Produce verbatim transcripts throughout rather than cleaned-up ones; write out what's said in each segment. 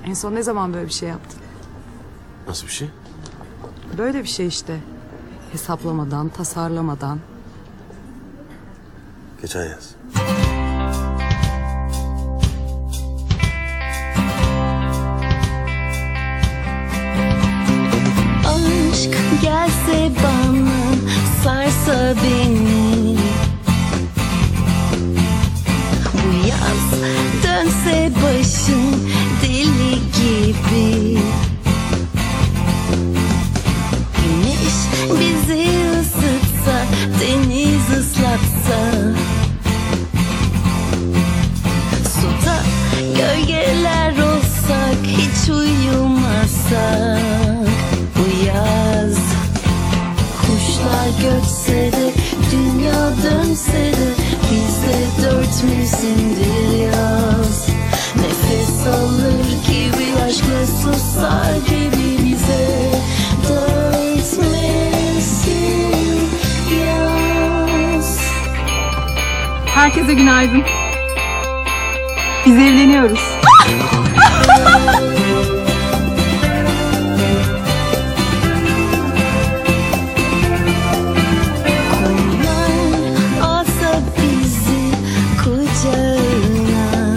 En son ne zaman böyle bir şey yaptın? Nasıl bir şey? Böyle bir şey işte. Hesaplamadan, tasarlamadan. Geçen yaz. Aşk gelse bana, sarsa beni. Bu yaz dönse başım deli gibi. Güneş bizi ısıtsa, deniz ıslatsa. Suda gölgeler olsak, hiç uyumasak. Bu yaz kuşlar göçse de, dünya dönse de, bizde dört mevsimdir yaz. Nefes alır gibi, aşkla susar gibi bize dört mevsim yaz. Herkese günaydın. Biz evleniyoruz. Alsa bizi kucağına,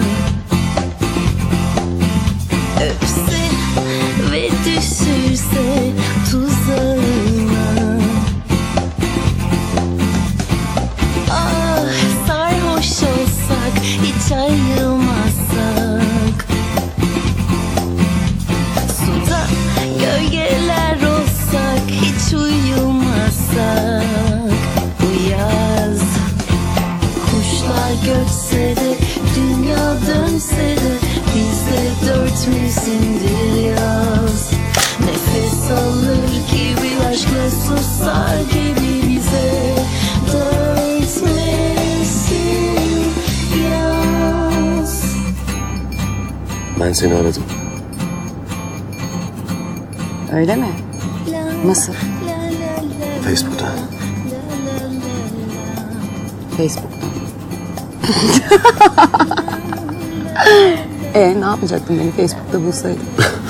öpse ve düşürse tuzağına. Ah, sarhoş olsak, hiç ayrılmazsak. Suda gölgeler olsak, hiç uyumasak. Bu yaz kuşlar göçse de, dünya dönse de, bizde dört mevsimdir yaz. Nefes alır gibi, aşkla susar gibi bize dört mevsim yaz. Ben seni aradım. Öyle mi? Nasıl? Facebook'ta. Facebook'tan. E ne yapacaktın beni Facebook'ta bulsaydın?